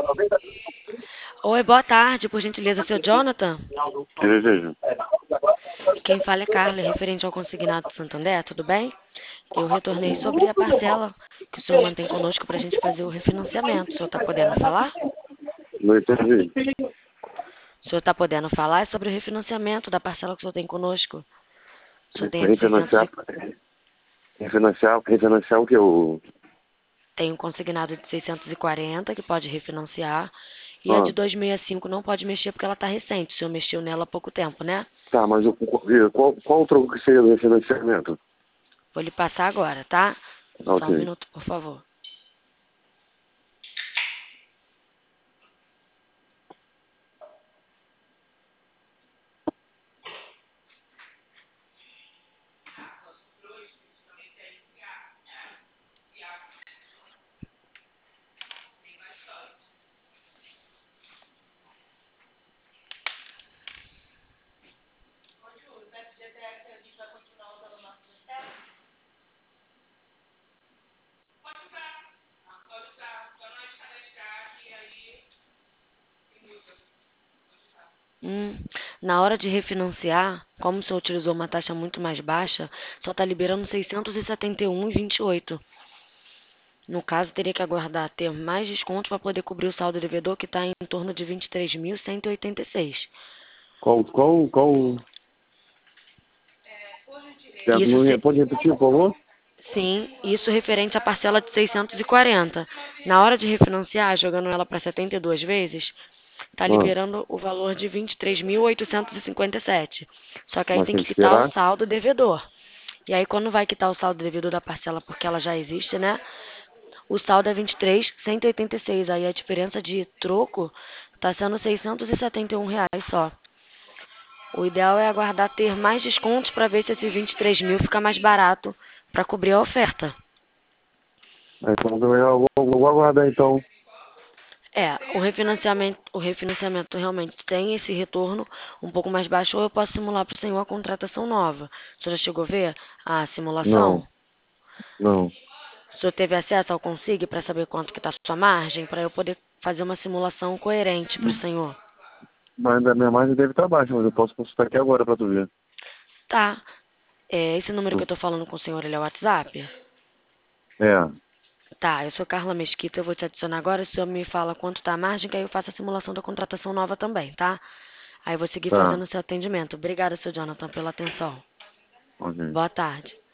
Oi, boa tarde, por gentileza, seu Jonathan. Que desejo. Quem fala é Carla, é referente ao consignado do Santander, tudo bem? Eu retornei sobre a parcela que o senhor mantém conosco para a gente fazer o refinanciamento. O senhor está podendo falar? Não entendi. O senhor está podendo falar é sobre o refinanciamento da parcela que o senhor tem conosco. O senhor tem a de 600 Refinanciar, refinanciar o que? tem um consignado de 640 que pode refinanciar. E a de Ah, 265 não pode mexer porque ela está recente. O senhor mexeu nela há pouco tempo, né? tá, mas qual o troco que seria do refinanciamento? Vou lhe passar agora, tá? Ok. Só um minuto, por favor. Hum, Na hora de refinanciar, como o senhor utilizou uma taxa muito mais baixa, só está liberando 671,28. No caso, teria que aguardar ter mais desconto para poder cobrir o saldo devedor, que está em torno de 23.186. Qual? Isso, Pode repetir, por favor? sim, isso referente à parcela de 640. Na hora de refinanciar, jogando ela para 72 vezes, está Ah, liberando o valor de 23.857. Só que aí mas tem tem que que quitar o esperar? saldo devedor. E aí, quando vai quitar o saldo devedor da parcela, porque ela já existe, né? O saldo é 23.186. Aí a diferença de troco está sendo R$ 671 só. O ideal é aguardar ter mais descontos para ver se esse 23 mil fica mais barato para cobrir a oferta. Então, eu vou aguardar então. O refinanciamento realmente tem esse retorno um pouco mais baixo, ou eu posso simular para o senhor a contratação nova. O senhor já chegou a ver a simulação? Não, não. O senhor teve acesso ao Consig para saber quanto que está a sua margem, para eu poder fazer uma simulação coerente para o senhor? Mas a minha margem deve estar baixa, mas eu posso consultar aqui agora para tu ver. Tá. Esse número que eu estou falando com o senhor, ele é o WhatsApp? É, Tá, eu sou Carla Mesquita, eu vou te adicionar agora. O senhor me fala quanto tá a margem, que aí eu faço a simulação da contratação nova também, tá? Aí eu vou seguir fazendo tá. o seu atendimento. Obrigada, seu Jonathan, pela atenção. Ok. Boa tarde.